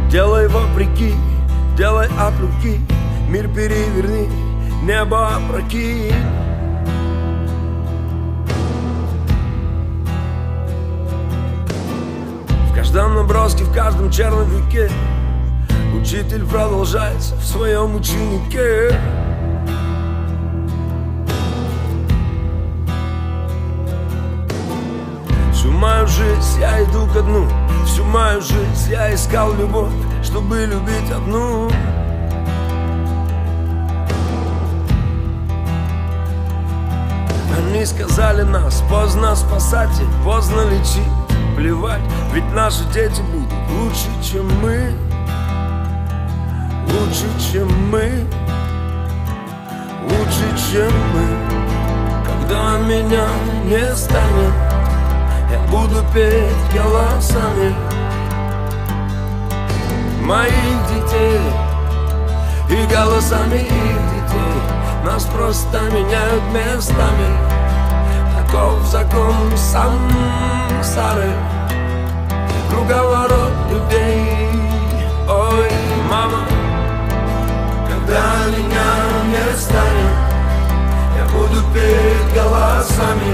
Делай вопреки, делай от руки, мир переверни, небо опрокинь. В каждом наброске, в каждом черновике учитель продолжается в своем ученике. Всю мою жизнь я иду ко дну, всю мою жизнь я искал любовь, чтобы любить одну. Они сказали нас, поздно спасать и поздно лечить. Плевать, ведь наши дети будут лучше, чем мы. Лучше, чем мы. Лучше, чем мы. Когда меня не станет, я буду петь голосами моих детей и голосами их детей. Нас просто меняют местами. Таков закон сансары, круговорот людей. Ой, мама, когда меня не станет, я буду петь голосами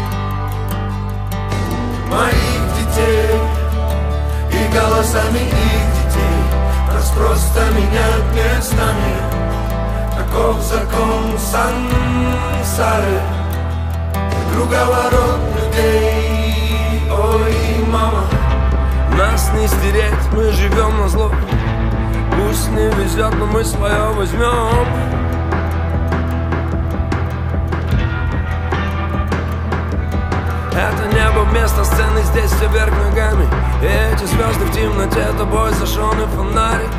моих детей и голосами их детей. Нас просто меняют местами. Таков закон сансары, круговорот людей. Ой, мама, нас не стереть, мы живем на зло. Пусть не везет, но мы свое возьмем. Это небо вместо сцены, здесь все вверх ногами. И эти звезды в темноте, тобой зажженный фонарик.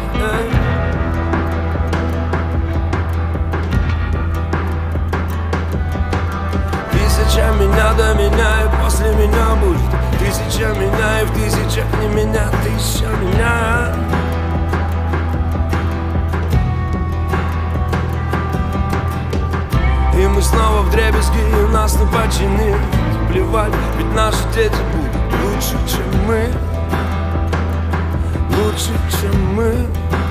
Тысяча меня до меня и после меня будет. Тысяча меня и в тысячах не меня. Тысяча меня. И мы снова вдребезги, и нас не починить. Плевать, ведь наши дети будут лучше, чем мы. Лучше, чем мы.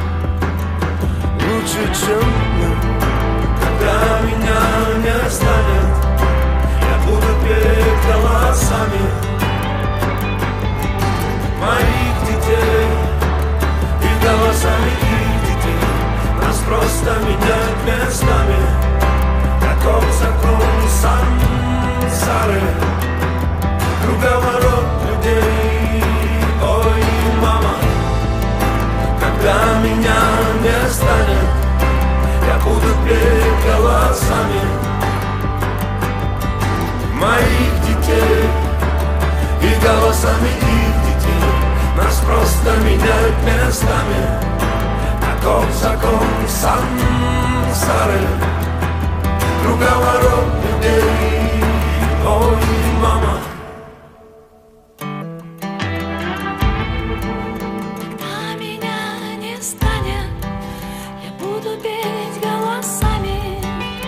Лучше, чем мы. Когда меня не станет, я буду петь голосами моих детей и голосами их детей. Нас просто меняют местами. Таков закон сансары, круговорот людей. Ой, мама, когда меня не станет, я буду петь голосами моих детей и голосами их детей. Нас просто меняют местами. Таков закон сансары, круговорот людей. Ой, мама. Когда меня не станет, я буду петь голосами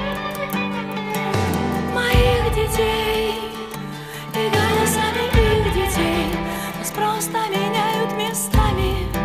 моих детей и голосами их детей. Нас просто меняют местами.